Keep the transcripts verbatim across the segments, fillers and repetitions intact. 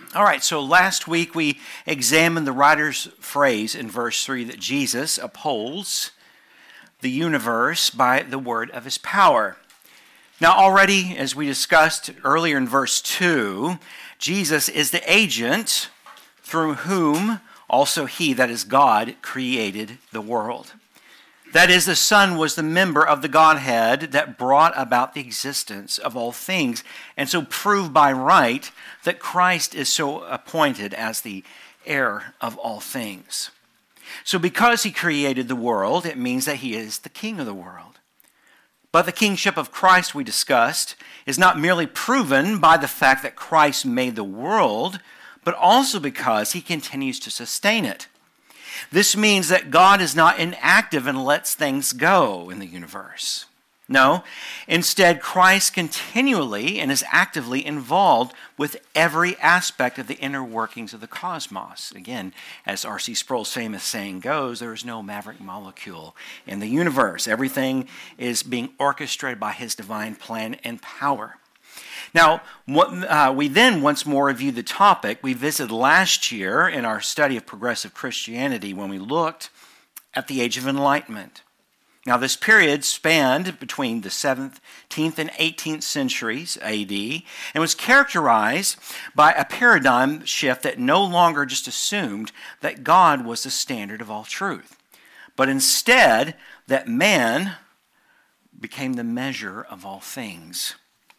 All right, so last week we examined the writer's phrase in verse three that Jesus upholds the universe by the word of his power. Now already, as we discussed earlier in verse two, Jesus is the agent through whom also he, that is God, created the world. That is, the Son was the member of the Godhead that brought about the existence of all things, and so proved by right that Christ is so appointed as the heir of all things. So because he created the world, it means that he is the king of the world. But the kingship of Christ, we discussed, is not merely proven by the fact that Christ made the world, but also because he continues to sustain it. This means that God is not inactive and lets things go in the universe. No, instead, Christ continually and is actively involved with every aspect of the inner workings of the cosmos. Again, as R C Sproul's famous saying goes, there is no maverick molecule in the universe. Everything is being orchestrated by his divine plan and power. Now, what, uh, we then once more review the topic we visited last year in our study of progressive Christianity when we looked at the Age of Enlightenment. Now, this period spanned between the seventeenth and eighteenth centuries A D and was characterized by a paradigm shift that no longer just assumed that God was the standard of all truth, but instead that man became the measure of all things.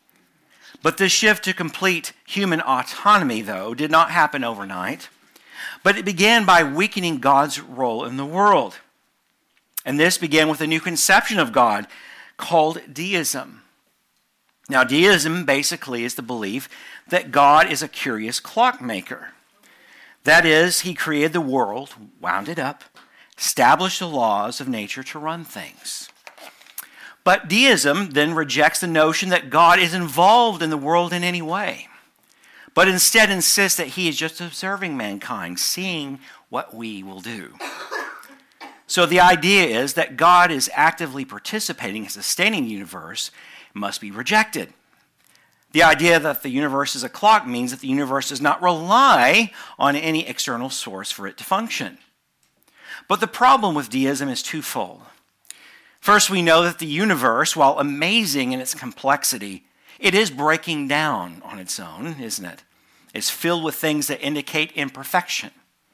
But this shift to complete human autonomy, though, did not happen overnight, but it began by weakening God's role in the world. And this began with a new conception of God called deism. Now, deism basically is the belief that God is a curious clockmaker. That is, he created the world, wound it up, established the laws of nature to run things. But deism then rejects the notion that God is involved in the world in any way, but instead insists that he is just observing mankind, seeing what we will do. So the idea is that God is actively participating in sustaining the universe must be rejected. The idea that the universe is a clock means that the universe does not rely on any external source for it to function. But the problem with deism is twofold. First, we know that the universe, while amazing in its complexity, it is breaking down on its own, isn't it? It's filled with things that indicate imperfection.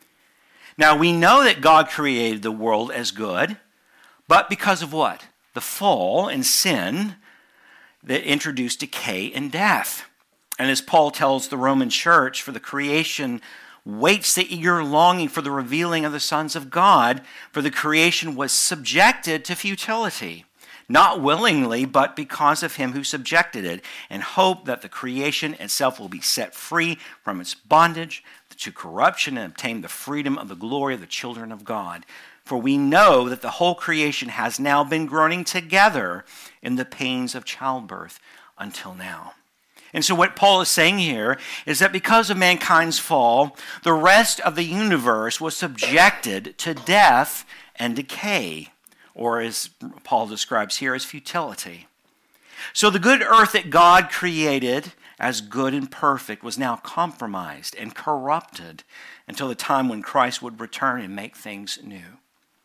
Now, we know that God created the world as good, but because of what? The fall and sin that introduced decay and death. And as Paul tells the Roman church, for the creation waits the eager longing for the revealing of the sons of God, for the creation was subjected to futility, not willingly, but because of him who subjected it, and hope that the creation itself will be set free from its bondage to corruption and obtain the freedom of the glory of the children of God. For we know that the whole creation has now been groaning together in the pains of childbirth until now. And so what Paul is saying here is that because of mankind's fall, the rest of the universe was subjected to death and decay, or as Paul describes here, as futility. So the good earth that God created as good and perfect was now compromised and corrupted until the time when Christ would return and make things new.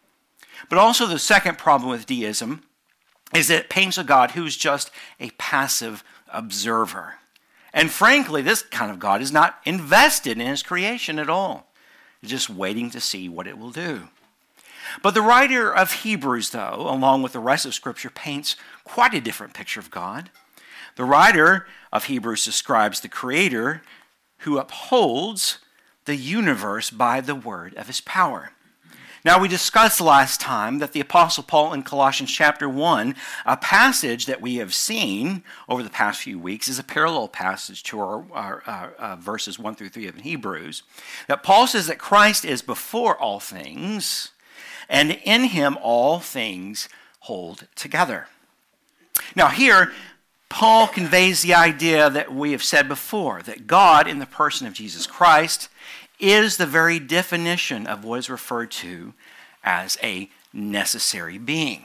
But also the second problem with deism is that it paints a God who's just a passive observer. And frankly, this kind of God is not invested in his creation at all. He's just waiting to see what it will do. But the writer of Hebrews, though, along with the rest of Scripture, paints quite a different picture of God. The writer of Hebrews describes the Creator who upholds the universe by the word of his power. Now, we discussed last time that the Apostle Paul in Colossians chapter one, a passage that we have seen over the past few weeks, is a parallel passage to our, our, our uh, verses one through three of Hebrews, that Paul says that Christ is before all things, and in him all things hold together. Now here, Paul conveys the idea that we have said before, that God in the person of Jesus Christ is the very definition of what is referred to as a necessary being.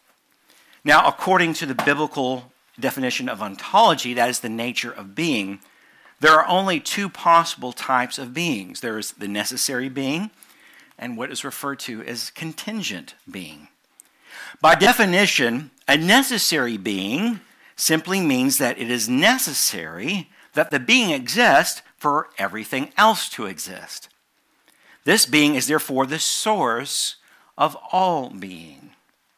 Now, according to the biblical definition of ontology, that is the nature of being, there are only two possible types of beings. There is the necessary being and what is referred to as contingent being. By definition, a necessary being simply means that it is necessary that the being exists for everything else to exist. This being is therefore the source of all being.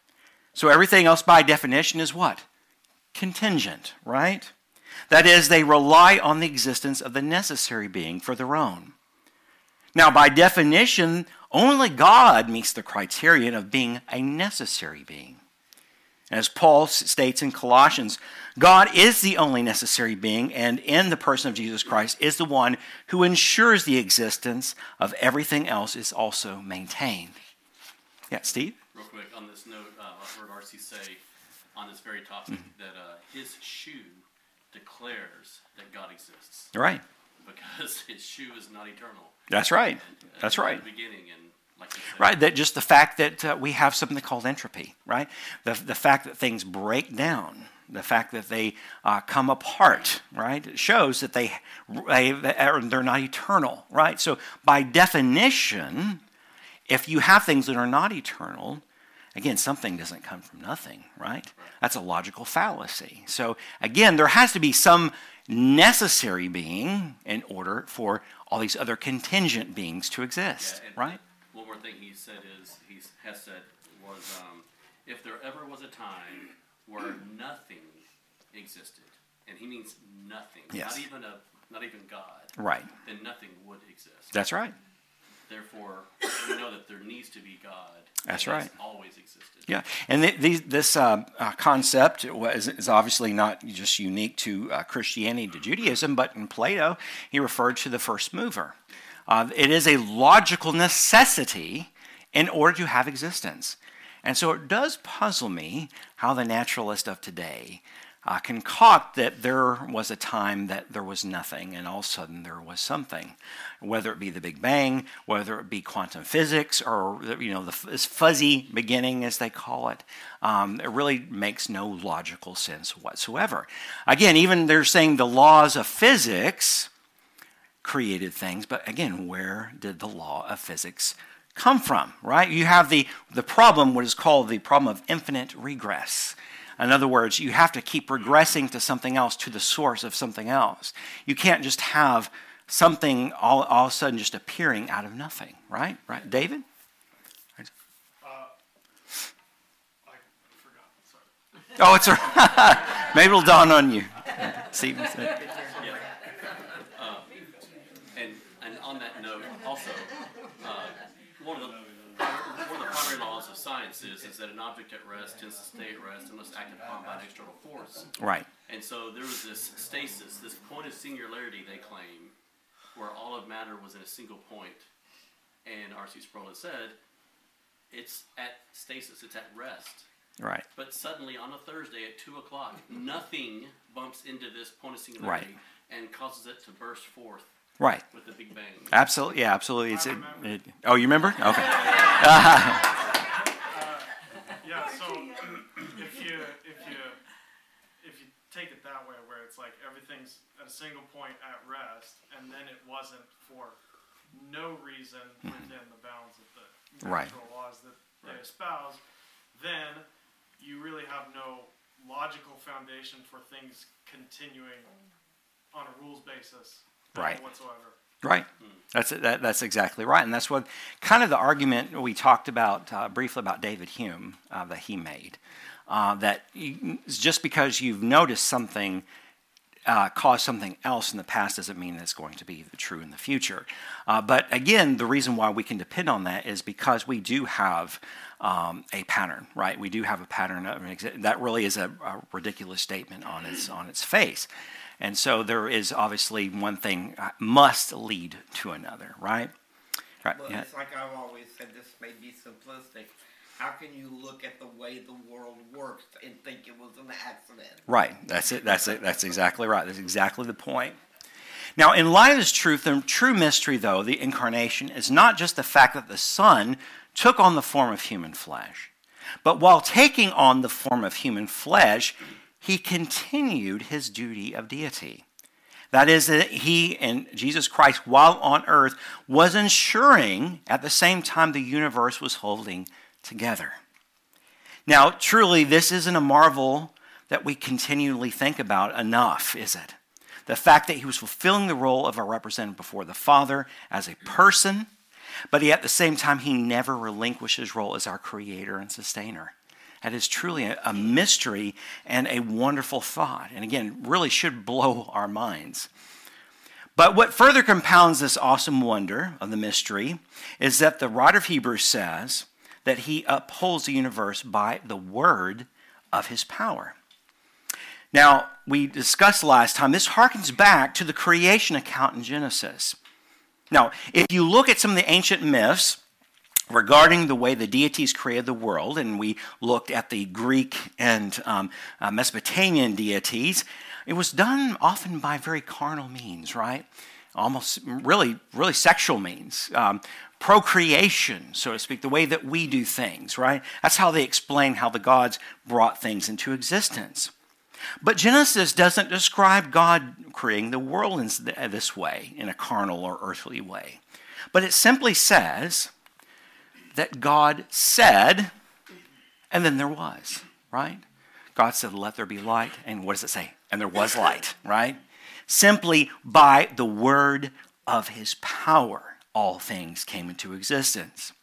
So everything else by definition is what? Contingent, right? That is, they rely on the existence of the necessary being for their own. Now, by definition, only God meets the criterion of being a necessary being. As Paul states in Colossians, God is the only necessary being, and in the person of Jesus Christ is the one who ensures the existence of everything else is also maintained. Yeah, Steve? Real quick, on this note, uh, I've heard R C say on this very topic mm-hmm. that uh, his shoe declares that God exists. Right. Because his shoe is not eternal. That's right. And, uh, That's right. At the beginning, and like you said, right. That just the fact that uh, we have something called entropy. Right. The the fact that things break down, the fact that they uh, come apart. Right. It shows that they they they're not eternal. Right. So by definition, if you have things that are not eternal, again, something doesn't come from nothing. Right. right. That's a logical fallacy. So again, there has to be some necessary being in order for all these other contingent beings to exist, yeah, and right? One more thing he said is, he has said, was um, if there ever was a time where nothing existed, and he means nothing, yes. not even a, not even God, right? Then nothing would exist. That's right. Therefore, we know that there needs to be God. That's right. Always existed. Yeah, and th- these, this uh, uh, concept was, is obviously not just unique to uh, Christianity, to Judaism, but in Plato, he referred to the first mover. Uh, it is a logical necessity in order to have existence. And so it does puzzle me how the naturalist of today uh, concoct that there was a time that there was nothing and all of a sudden there was something, whether it be the Big Bang, whether it be quantum physics, or you know the, this fuzzy beginning as they call it. Um, it really makes no logical sense whatsoever. Again, even they're saying the laws of physics created things, but again, where did the law of physics come from, right? You have the, the problem, what is called the problem of infinite regress. In other words, you have to keep regressing to something else, to the source of something else. You can't just have something all, all of a sudden just appearing out of nothing, right? Right, David? Uh, I forgot. Sorry. Oh, it's a maybe it'll dawn on you. Stephen said. Yeah. Uh, and and on that note, also, uh, one of the one of the primary laws of science is, is that an object at rest tends to stay at rest unless acted upon by an external force. Right. And so there was this stasis, this point of singularity, they claim, where all of matter was in a single point. And R C Sproul has said, it's at stasis, it's at rest. Right. But suddenly on a Thursday at two o'clock, nothing bumps into this point of singularity Right. and causes it to burst forth. Right. With the Big Bang. Absolutely. Yeah, absolutely. It's, I it, remember. it, oh, you remember? Okay. Uh, yeah, so if you if you if you take it that way, where it's like everything's at a single point at rest, and then it wasn't for no reason within the bounds of the Right. natural laws that they espouse, then you really have no logical foundation for things continuing on a rules basis Right. whatsoever. Right. That's that, that's exactly right, and that's what kind of the argument we talked about uh, briefly about David Hume uh, that he made. Uh, that you, just because you've noticed something uh, caused something else in the past doesn't mean it's going to be true in the future. Uh, but again, the reason why we can depend on that is because we do have um, a pattern, right? We do have a pattern of, that really is a, a ridiculous statement on its on its face. And so there is obviously one thing uh, must lead to another, right? Right. Well, Yeah. it's like I've always said, this may be simplistic. How can you look at the way the world works and think it was an accident? Right. That's it. That's it. That's exactly right. That's exactly the point. Now, in light of this truth, the true mystery, though, the incarnation, is not just the fact that the Son took on the form of human flesh, but while taking on the form of human flesh, he continued his duty of deity. That is, that he and Jesus Christ, while on earth, was ensuring at the same time the universe was holding together. Now, truly, this isn't a marvel that we continually think about enough, is it? The fact that he was fulfilling the role of a representative before the Father as a person, but he, at the same time, he never relinquished his role as our creator and sustainer. That is truly a, a mystery and a wonderful thought. And again, really should blow our minds. But what further compounds this awesome wonder of the mystery is that the writer of Hebrews says that he upholds the universe by the word of his power. Now, we discussed last time, this harkens back to the creation account in Genesis. Now, if you look at some of the ancient myths regarding the way the deities created the world, and we looked at the Greek and um, uh, Mesopotamian deities, it was done often by very carnal means, right? Almost really, really sexual means. Um, procreation, so to speak, the way that we do things, right? That's how they explain how the gods brought things into existence. But Genesis doesn't describe God creating the world in this way, in a carnal or earthly way. But it simply says that God said, and then there was, right? God said, let there be light, and what does it say? And there was light, right? Simply by the word of his power, all things came into existence.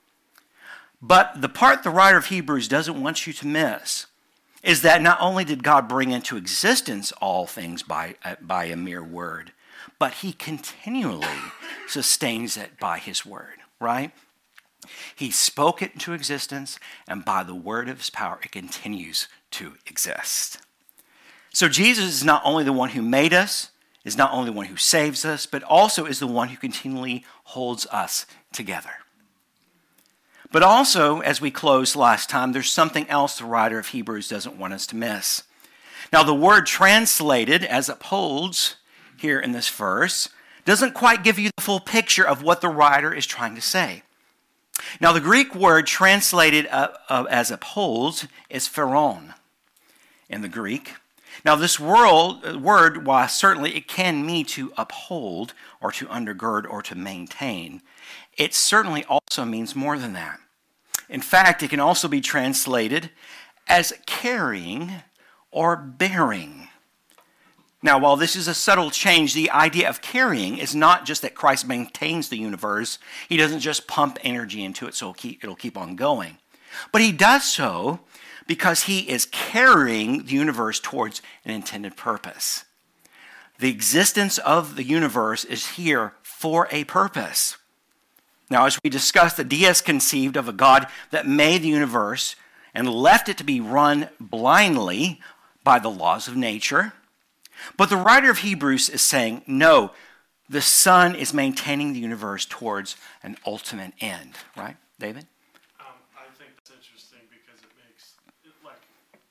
But the part the writer of Hebrews doesn't want you to miss is that not only did God bring into existence all things by, by a mere word, but he continually sustains it by his word, right? He spoke it into existence, and by the word of his power, it continues to exist. So Jesus is not only the one who made us, is not only the one who saves us, but also is the one who continually holds us together. But also, as we closed last time, there's something else the writer of Hebrews doesn't want us to miss. Now, the word translated as upholds here in this verse doesn't quite give you the full picture of what the writer is trying to say. Now, the Greek word translated uh, uh, as upholds is pharon in the Greek. Now, this world, word, while certainly it can mean to uphold or to undergird or to maintain, it certainly also means more than that. In fact, it can also be translated as carrying or bearing. Now, while this is a subtle change, the idea of carrying is not just that Christ maintains the universe. He doesn't just pump energy into it so it'll keep, it'll keep on going. But he does so because he is carrying the universe towards an intended purpose. The existence of the universe is here for a purpose. Now, as we discussed, the deists conceived of a God that made the universe and left it to be run blindly by the laws of nature. But the writer of Hebrews is saying, no, the Son is maintaining the universe towards an ultimate end. Right, David? Um, I think that's interesting because it makes it like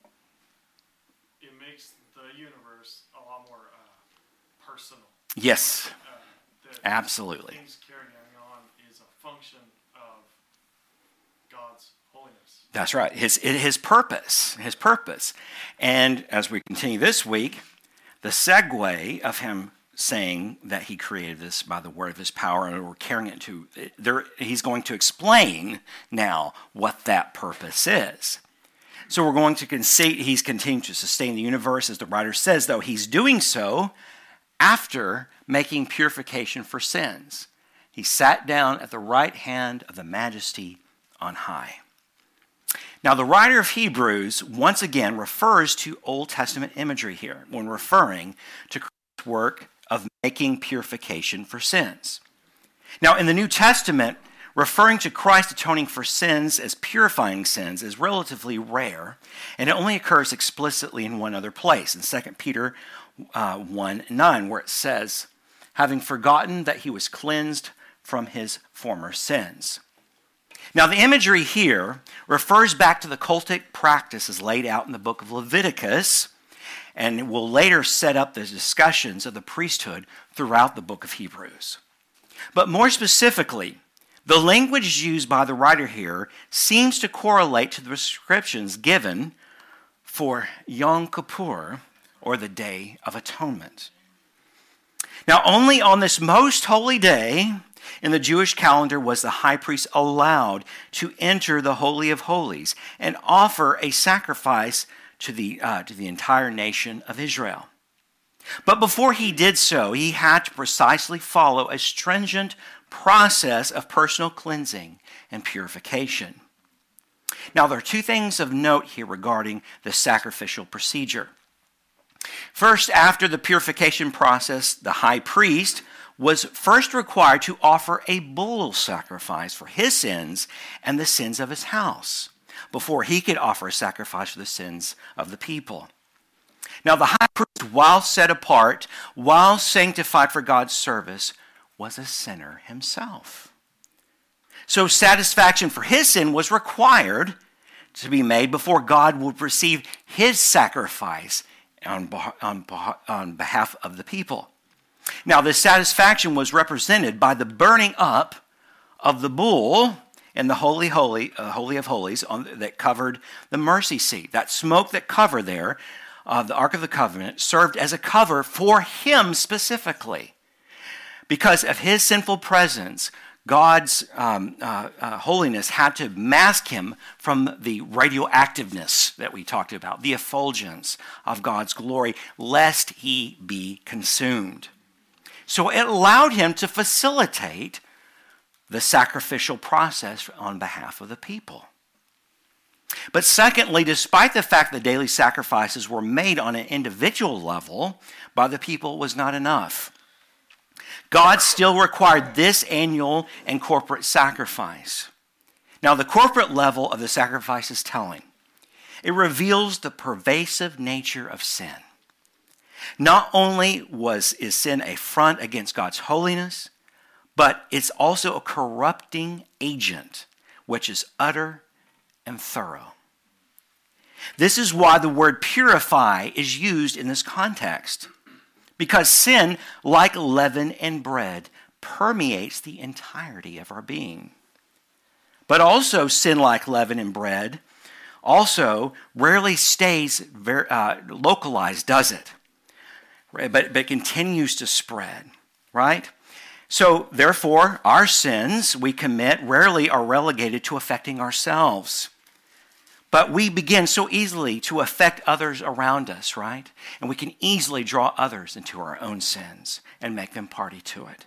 it makes the universe a lot more uh, personal. Yes, Uh, that absolutely. Things carrying on is a function of God's holiness. That's right. His his purpose, his purpose. And as we continue this week, the segue of him saying that he created this by the word of his power, and we're carrying it to, there, he's going to explain now what that purpose is. So we're going to concede he's continuing to sustain the universe, as the writer says, though he's doing so after making purification for sins. He sat down at the right hand of the majesty on high. Now, the writer of Hebrews once again refers to Old Testament imagery here when referring to Christ's work of making purification for sins. Now, in the New Testament, referring to Christ atoning for sins as purifying sins is relatively rare, and it only occurs explicitly in one other place, in Second Peter uh, one nine, where it says, having forgotten that he was cleansed from his former sins. Now, the imagery here refers back to the cultic practices laid out in the book of Leviticus, and will later set up the discussions of the priesthood throughout the book of Hebrews. But more specifically, the language used by the writer here seems to correlate to the prescriptions given for Yom Kippur, or the Day of Atonement. Now, only on this most holy day in the Jewish calendar was the high priest allowed to enter the Holy of Holies and offer a sacrifice to the, uh, to the entire nation of Israel. But before he did so, he had to precisely follow a stringent process of personal cleansing and purification. Now, there are two things of note here regarding the sacrificial procedure. First, after the purification process, the high priest was first required to offer a bull sacrifice for his sins and the sins of his house, before he could offer a sacrifice for the sins of the people. Now, the high priest, while set apart, while sanctified for God's service, was a sinner himself. So satisfaction for his sin was required to be made before God would receive his sacrifice on, on, on behalf of the people. Now, this satisfaction was represented by the burning up of the bull in the Holy, Holy, uh, Holy of Holies on, that covered the mercy seat. That smoke that covered there, uh, the Ark of the Covenant, served as a cover for him specifically. Because of his sinful presence, God's um, uh, uh, holiness had to mask him from the radioactiveness that we talked about, the effulgence of God's glory, lest he be consumed. So it allowed him to facilitate the sacrificial process on behalf of the people. But secondly, despite the fact that daily sacrifices were made on an individual level by the people, was not enough. God still required this annual and corporate sacrifice. Now, the corporate level of the sacrifice is telling. It reveals the pervasive nature of sin. Not only was is sin a front against God's holiness, but it's also a corrupting agent, which is utter and thorough. This is why the word purify is used in this context. Because sin, like leaven and bread, permeates the entirety of our being. But also, sin, like leaven and bread, also rarely stays very, uh, localized, does it? But, but continues to spread, right? So, therefore, our sins we commit rarely are relegated to affecting ourselves. But we begin so easily to affect others around us, right? And we can easily draw others into our own sins and make them party to it.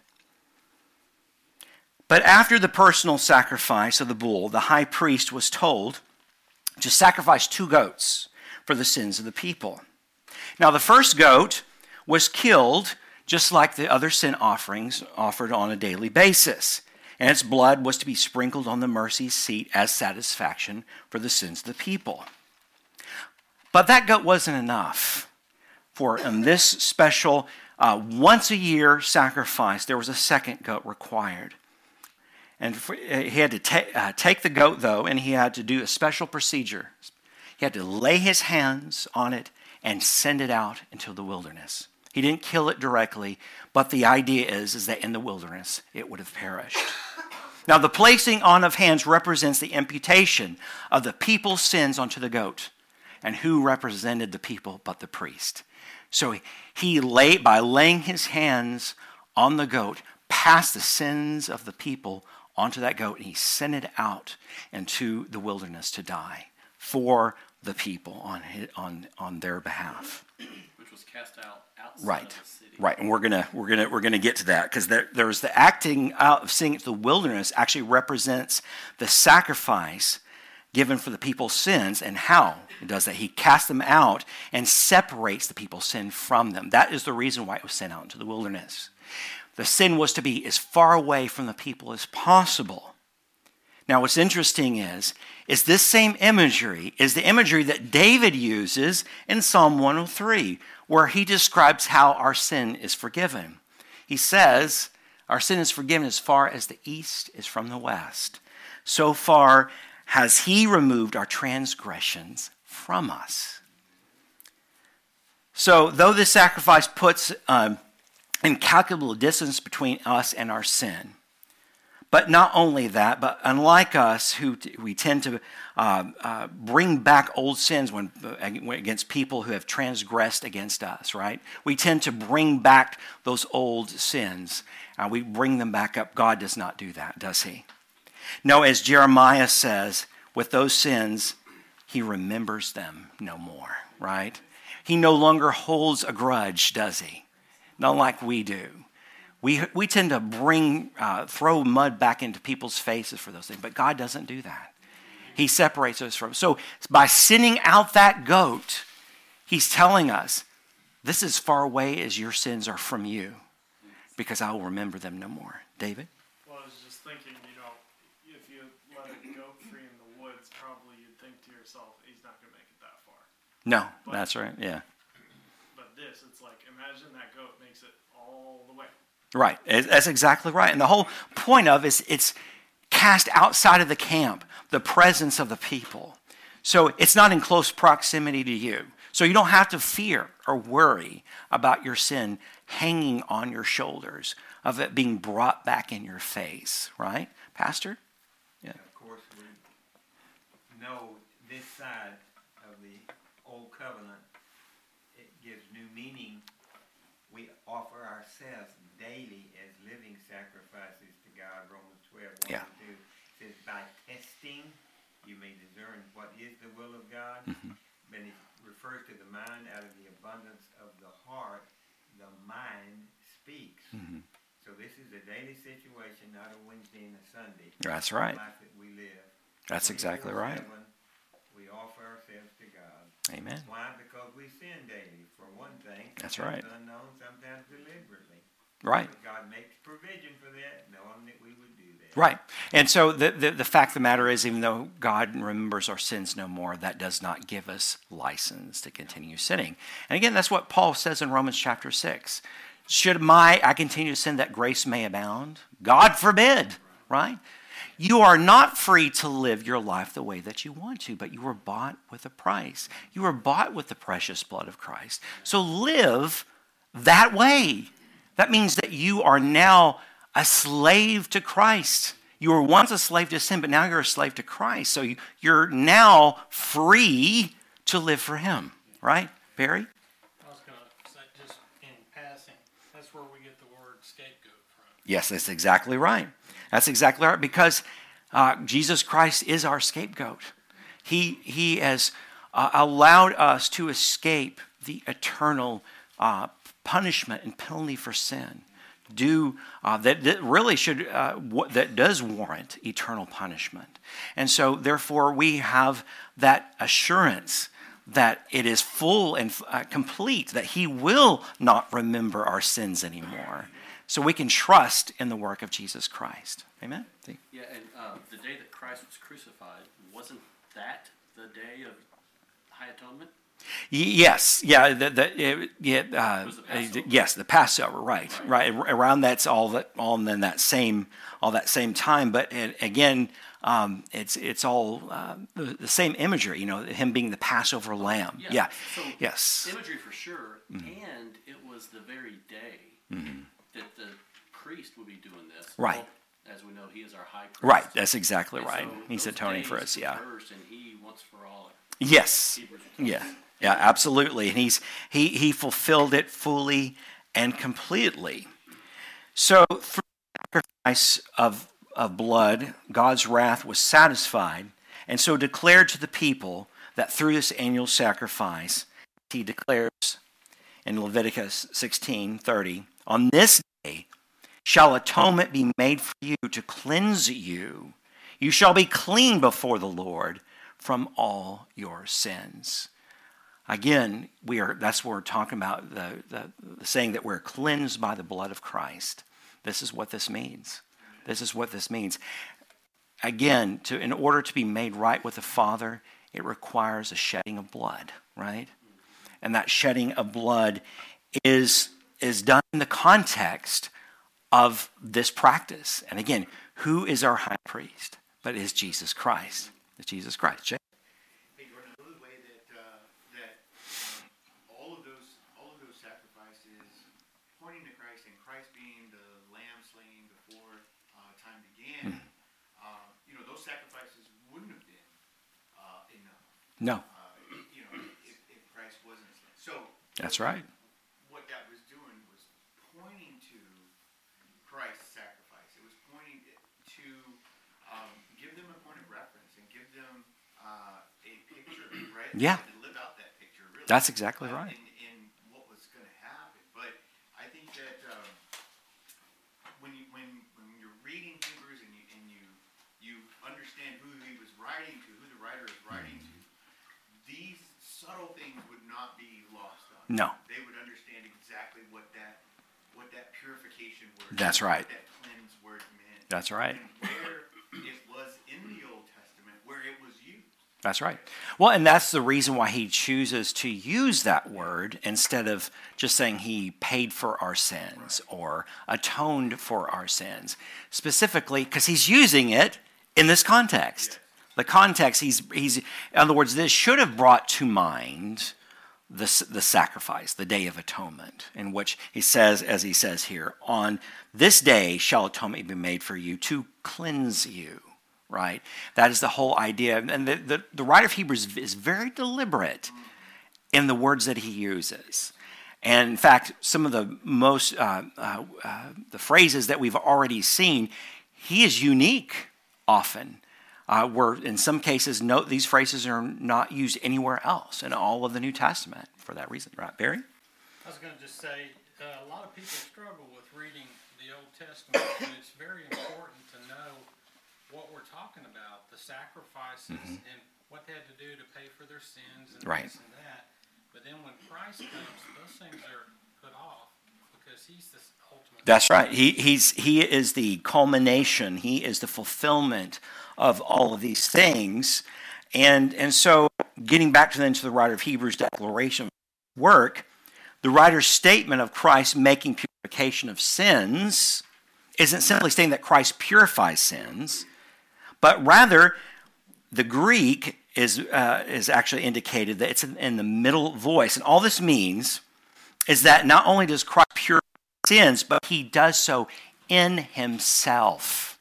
But after the personal sacrifice of the bull, the high priest was told to sacrifice two goats for the sins of the people. Now, the first goat was killed just like the other sin offerings offered on a daily basis. And its blood was to be sprinkled on the mercy seat as satisfaction for the sins of the people. But that goat wasn't enough. For in this special uh, once-a-year sacrifice, there was a second goat required. And for, uh, he had to ta- uh, take the goat, though, and he had to do a special procedure. He had to lay his hands on it and send it out into the wilderness. He didn't kill it directly, but the idea is, is that in the wilderness, it would have perished. Now, the placing on of hands represents the imputation of the people's sins onto the goat. And who represented the people but the priest? So he lay, by laying his hands on the goat, passed the sins of the people onto that goat, and he sent it out into the wilderness to die for the people on his, on on their behalf. Which was cast out outside right. of the city. Right, and we're gonna we're gonna we're gonna get to that because there, there's the acting out of seeing it to the wilderness actually represents the sacrifice given for the people's sins, and how it does that. He casts them out and separates the people's sin from them. That is the reason why it was sent out into the wilderness. The sin was to be as far away from the people as possible. Now, what's interesting is, is this same imagery is the imagery that David uses in Psalm one oh three, where he describes how our sin is forgiven. He says, our sin is forgiven as far as the east is from the west. So far has he removed our transgressions from us. So, though this sacrifice puts um, incalculable distance between us and our sin, But not only that, but unlike us, who t- we tend to uh, uh, bring back old sins when uh, against people who have transgressed against us, right? We tend to bring back those old sins. Uh, we bring them back up. God does not do that, does he? No, as Jeremiah says, with those sins, he remembers them no more, right? He no longer holds a grudge, does he? Not like we do. We we tend to bring, uh, throw mud back into people's faces for those things, but God doesn't do that. He separates us from. So by sending out that goat, he's telling us, this is far away as your sins are from you, because I will remember them no more. David? Well, I was just thinking, you know, if you let a goat free in the woods, probably you'd think to yourself, he's not going to make it that far. No, But- that's right, yeah. But this, it's like, imagine that goat makes it all the way. Right, It- that's exactly right. And the whole point of it is it's cast outside of the camp, the presence of the people. So it's not in close proximity to you. So you don't have to fear or worry about your sin hanging on your shoulders, of it being brought back in your face, right? Pastor? Of course, we know this side of the old covenant, it gives new meaning. We offer ourselves daily as living sacrifices to God. Romans twelve, one Yeah. and two says, by testing you may discern what is the will of God. Mm-hmm. But it refers to the mind. Out of the abundance of the heart, the mind speaks. Mm-hmm. So this is a daily situation, not a Wednesday and a Sunday. That's right. Life that we live. That's exactly right. twenty-four seven, we offer ourselves to God. Amen. Why? Because we sin daily, for one thing. That's sometimes right. Unknown, sometimes deliberately. Right. But God makes provision for that, knowing that we would do that. Right. And so the, the, the fact of the matter is, even though God remembers our sins no more, that does not give us license to continue sinning. And again, that's what Paul says in Romans chapter six. Should my, I continue to sin that grace may abound? God forbid, right? You are not free to live your life the way that you want to, but you were bought with a price. You were bought with the precious blood of Christ. So live that way. That means that you are now a slave to Christ. You were once a slave to sin, but now you're a slave to Christ. So you, you're now free to live for him, right? Barry? I was going to say, just in passing, that's where we get the word scapegoat from. Yes, that's exactly right. That's exactly right, because uh, Jesus Christ is our scapegoat. He, he has uh, allowed us to escape the eternal uh, punishment and penalty for sin. Do uh, that, that really should uh, w- that does warrant eternal punishment, and so therefore we have that assurance that it is full and uh, complete, that he will not remember our sins anymore. So we can trust in the work of Jesus Christ. Amen? Yeah, and uh, the day that Christ was crucified, wasn't that the day of High Atonement? Y- Yes, yeah, the, the, it, yeah, uh, It was the Passover. yes, the Passover, right, right. Around that's all that, all in that same, all that same time. But it, again, um, it's it's all uh, the, the same imagery. You know, him being the Passover lamb. Yeah. Yeah, So yes, imagery for sure, and it was the very day that the priest would be doing this. Right. Well, as we know, he is our high priest. right. That's exactly And right. so He's those atoning days for us. Yeah. converged, and he once for all. Yes. Hebrews Yeah. Yeah, absolutely. And he's he he fulfilled it fully and completely. So through the sacrifice of, of blood, God's wrath was satisfied, and so declared to the people that through this annual sacrifice, he declares in Leviticus sixteen thirty, on this day shall atonement be made for you to cleanse you. You shall be clean before the Lord from all your sins. Again, we are. That's what we're talking about, the, the, the saying that we're cleansed by the blood of Christ. This is what this means. This is what this means. Again, to in order to be made right with the Father, it requires a shedding of blood, right? And that shedding of blood is, is done in the context of this practice. And again, who is our high priest? But it is Jesus Christ. It's Jesus Christ. Jay? Hey, Gordon, another way that uh, that um, all of those all of those sacrifices pointing to Christ and Christ being the lamb slain before uh, time began No. Uh, you know, if, if Christ wasn't. So That's right. what that was doing was pointing to Christ's sacrifice. It was pointing to um, give them a point of reference and give them uh, a picture, right? Yeah. To live out that picture, really. That's exactly uh, right. In, in what was going to happen. But I think that um, when you when when you're reading Hebrews and you and you you understand who he was writing to, who the writer is writing to, these subtle things would not be lost on them. No. They would understand exactly what that what that purification word, That's right. what that cleanse word meant. That's right. And where it was in the Old Testament, where it was used. That's right. Well, and that's the reason why he chooses to use that word instead of just saying he paid for our sins or atoned for our sins. Specifically, because he's using it in this context. The context, he's, he's, in other words, this should have brought to mind the, the sacrifice, the Day of Atonement, in which he says, as he says here, on this day shall atonement be made for you to cleanse you. Right? That is the whole idea. And the, the, the writer of Hebrews is very deliberate in the words that he uses. And in fact, some of the most, uh, uh, uh, the phrases that we've already seen, he is unique often. Uh, where in some cases, note these phrases are not used anywhere else in all of the New Testament for that reason. Right, Barry? I was going to just say, uh, a lot of people struggle with reading the Old Testament, and it's very important to know what we're talking about, the sacrifices mm-hmm. and what they had to do to pay for their sins and right. this and that. But then when Christ comes, those things are put off because he's the ultimate. That's right. He he's he is the culmination. He is the fulfillment of all of these things. And and so getting back to then to the writer of Hebrews' declaration of work, the writer's statement of Christ making purification of sins isn't simply saying that Christ purifies sins, but rather, the Greek is uh, is actually indicated that it's in, in the middle voice. And all this means is that not only does Christ purify sins, but he does so in himself.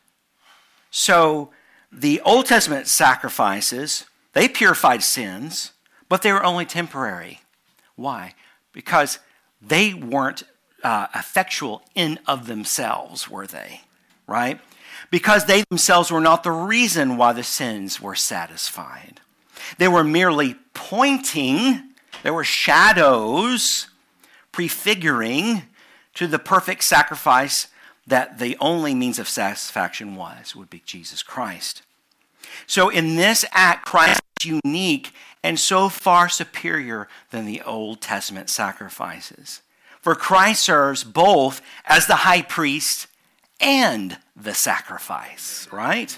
So the Old Testament sacrifices, they purified sins, but they were only temporary. Why? Because they weren't uh, effectual in of themselves, were they? Right? Because they themselves were not the reason why the sins were satisfied. They were merely pointing, they were shadows prefiguring to the perfect sacrifice that the only means of satisfaction was, would be Jesus Christ. So in this act, Christ is unique and so far superior than the Old Testament sacrifices. For Christ serves both as the high priest and the sacrifice, right?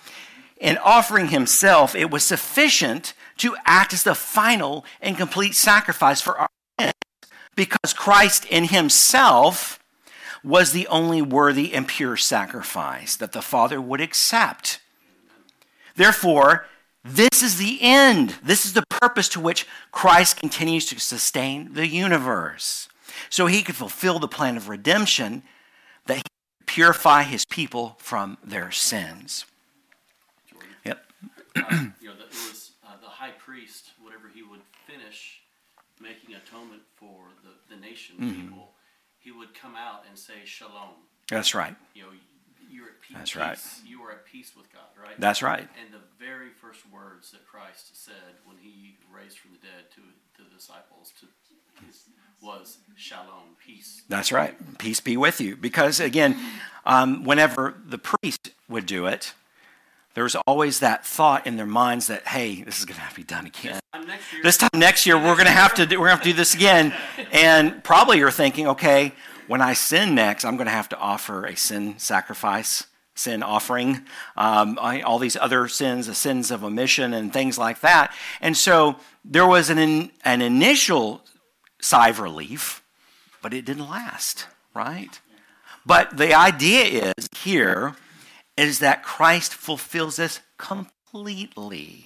In offering himself, it was sufficient to act as the final and complete sacrifice for our sins, because Christ in himself was the only worthy and pure sacrifice that the Father would accept. Therefore, this is the end. This is the purpose to which Christ continues to sustain the universe, so he could fulfill the plan of redemption, that he could purify his people from their sins. Jordan. Yep. uh, you know, that it was uh, the high priest, whenever he would finish making atonement for the, the nation Mm-hmm. people, he would come out and say shalom. That's right. You know, you're at peace. That's right. You are at peace with God, right? That's right. And the very first words that Christ said when he raised from the dead to, to the disciples to his, was shalom, peace. That's right. Peace be with you. Because again, um, whenever the priest would do it, there was always that thought in their minds that, hey, this is going to have to be done again. This time next year, This time next year, we're going to have to do, we're going to have to do this again. And probably you're thinking, okay, when I sin next, I'm going to have to offer a sin sacrifice, sin offering, um, I, all these other sins, the sins of omission and things like that. And so there was an an initial sigh of relief, but it didn't last, right? But the idea is here is that Christ fulfills this completely.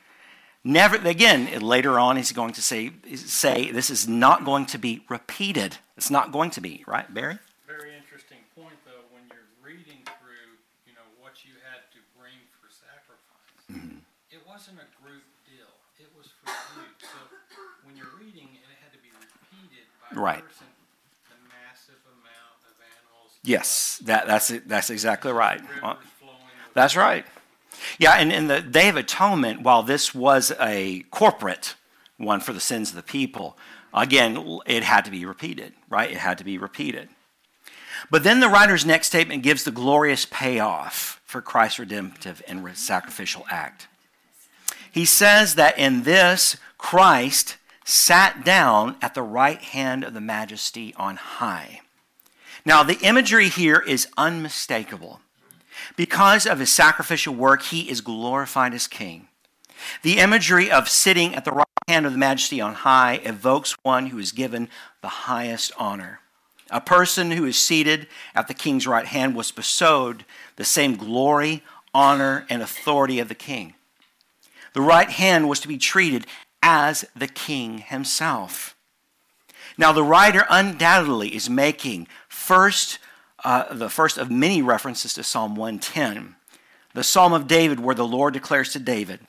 Never again, later on he's going to say, say this is not going to be repeated. It's not going to be, right, Barry? Very interesting point, though, when you're reading through, you know, what you had to bring for sacrifice. Mm-hmm. It wasn't a group deal. It was for you. So when you're reading, it had to be repeated by Right. a person. The massive amount of animals. Yes, that, that's it- that's exactly right. Rivers Uh, flowing with That's right. Yeah, and in the Day of Atonement, while this was a corporate one for the sins of the people, again, it had to be repeated, right? It had to be repeated. But then the writer's next statement gives the glorious payoff for Christ's redemptive and sacrificial act. He says that in this, Christ sat down at the right hand of the Majesty on high. Now, the imagery here is unmistakable. Because of his sacrificial work, he is glorified as king. The imagery of sitting at the right hand of the Majesty on high evokes one who is given the highest honor. A person who is seated at the king's right hand was bestowed the same glory, honor, and authority of the king. The right hand was to be treated as the king himself. Now, the writer undoubtedly is making first Uh, the first of many references to Psalm one ten, the Psalm of David where the Lord declares to David,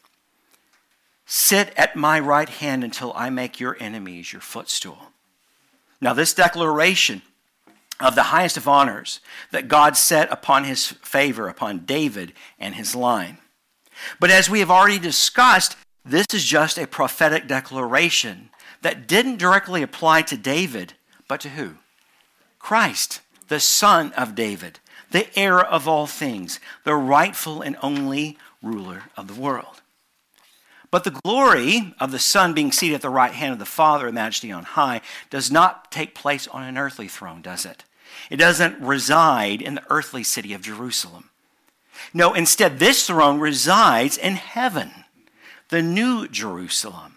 "Sit at my right hand until I make your enemies your footstool." Now, this declaration of the highest of honors that God set upon his favor upon David and his line. But as we have already discussed, this is just a prophetic declaration that didn't directly apply to David, but to who? Christ, the son of David, the heir of all things, the rightful and only ruler of the world. But the glory of the Son being seated at the right hand of the Father in majesty on high does not take place on an earthly throne, does it? It doesn't reside in the earthly city of Jerusalem. No, instead, this throne resides in heaven, the new Jerusalem.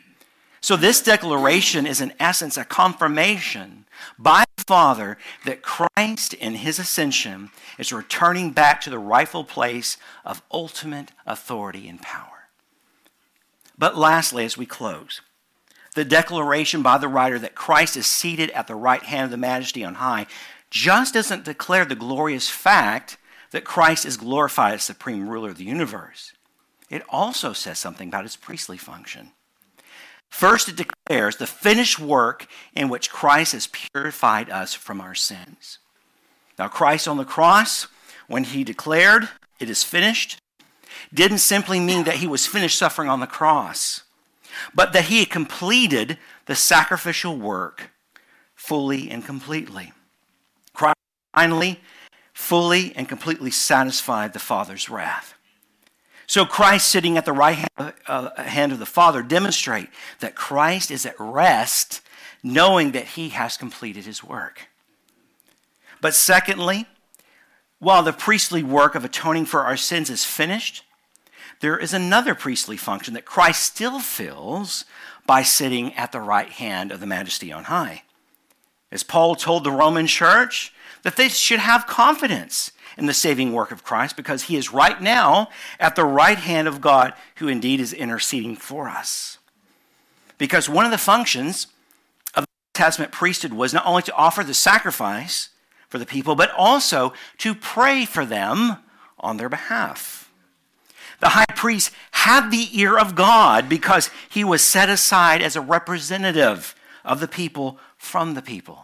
So this declaration is in essence a confirmation by the Father that Christ in his ascension is returning back to the rightful place of ultimate authority and power. But lastly, as we close, the declaration by the writer that Christ is seated at the right hand of the Majesty on high just doesn't declare the glorious fact that Christ is glorified as supreme ruler of the universe. It also says something about his priestly function. First, it declares the finished work in which Christ has purified us from our sins. Now, Christ on the cross, when he declared it is finished, didn't simply mean that he was finished suffering on the cross, but that he had completed the sacrificial work fully and completely. Christ finally, fully and completely satisfied the Father's wrath. So Christ sitting at the right hand, uh, hand of the Father demonstrate that Christ is at rest, knowing that he has completed his work. But secondly, while the priestly work of atoning for our sins is finished, there is another priestly function that Christ still fills by sitting at the right hand of the Majesty on high. As Paul told the Roman church, that they should have confidence in the saving work of Christ because he is right now at the right hand of God, who indeed is interceding for us. Because one of the functions of the Old Testament priesthood was not only to offer the sacrifice for the people, but also to pray for them on their behalf. The high priest had the ear of God because he was set aside as a representative of the people from the people.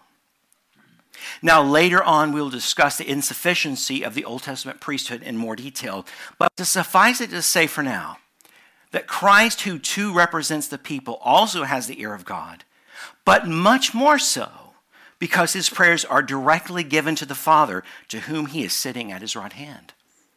Now, later on, we will discuss the insufficiency of the Old Testament priesthood in more detail. But to suffice it to say for now, that Christ, who too represents the people, also has the ear of God, but much more so because his prayers are directly given to the Father, to whom he is sitting at his right hand.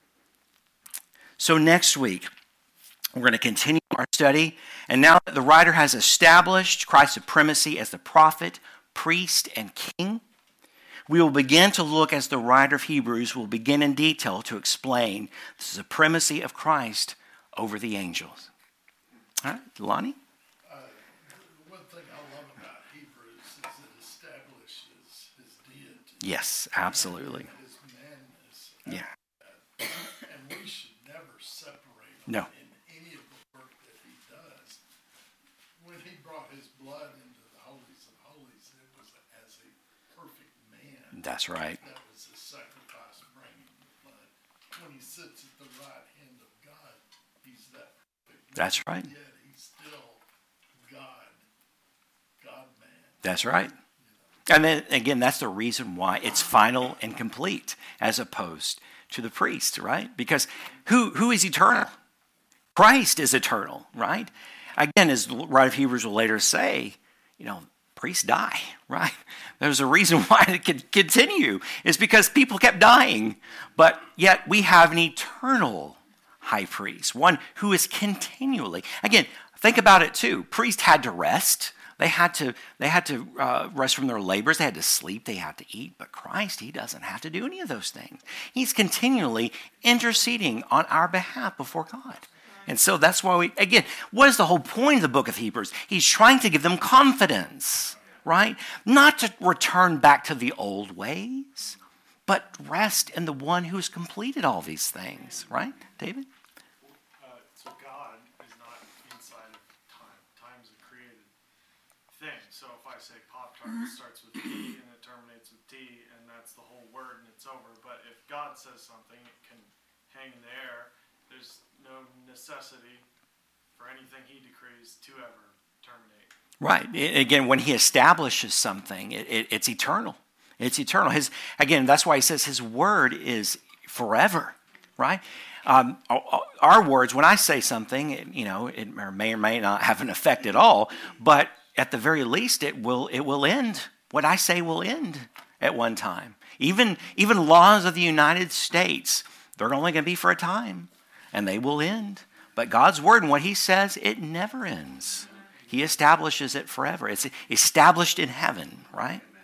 So next week, we're going to continue our study. And now that the writer has established Christ's supremacy as the prophet, priest, and king, we will begin to look, as the writer of Hebrews will begin in detail to explain the supremacy of Christ over the angels. All right, Lonnie? Uh, one thing I love about Hebrews is it establishes his deity. Yes, absolutely. His manness. Yeah. And we should never separate him No. in any of the work that he does. When he brought his blood into the holies of holies, it was as a perfect man. That's right. That was his sacrifice, bringing the blood. When he sits at the right hand of God, he's that perfect That's right. Yet he's still God, God-man. That's right. And then again, that's the reason why it's final and complete as opposed to the priest, right? Because who who is eternal? Christ is eternal, right? Again, as the writer of Hebrews will later say, you know, priests die, right? There's a reason why it could continue. It's because people kept dying. But yet we have an eternal high priest, one who is continually. Again, think about it too. Priests had to rest. They had to, they had to uh, rest from their labors. They had to sleep. They had to eat. But Christ, he doesn't have to do any of those things. He's continually interceding on our behalf before God. And so that's why we, again, what is the whole point of the book of Hebrews? He's trying to give them confidence, right? Not to return back to the old ways, but rest in the one who's completed all these things, right, David? Uh, so God is not inside of time. Time's a created thing. So if I say Pop-Tart, it starts with P and it terminates with T, and that's the whole word and it's over. But if God says something, it can hang in the air. There's no necessity for anything he decrees to ever terminate. Right. I- again, when he establishes something, it, it, it's eternal. It's eternal. His again, that's why he says his word is forever, right? Um, our, our words, when I say something, it, you know, it may or may not have an effect at all, but at the very least, it will it will end. What I say will end at one time. Even even laws of the United States, they're only going to be for a time, and they will end. But God's word and what he says, it never ends. He establishes it forever. It's established in heaven, right?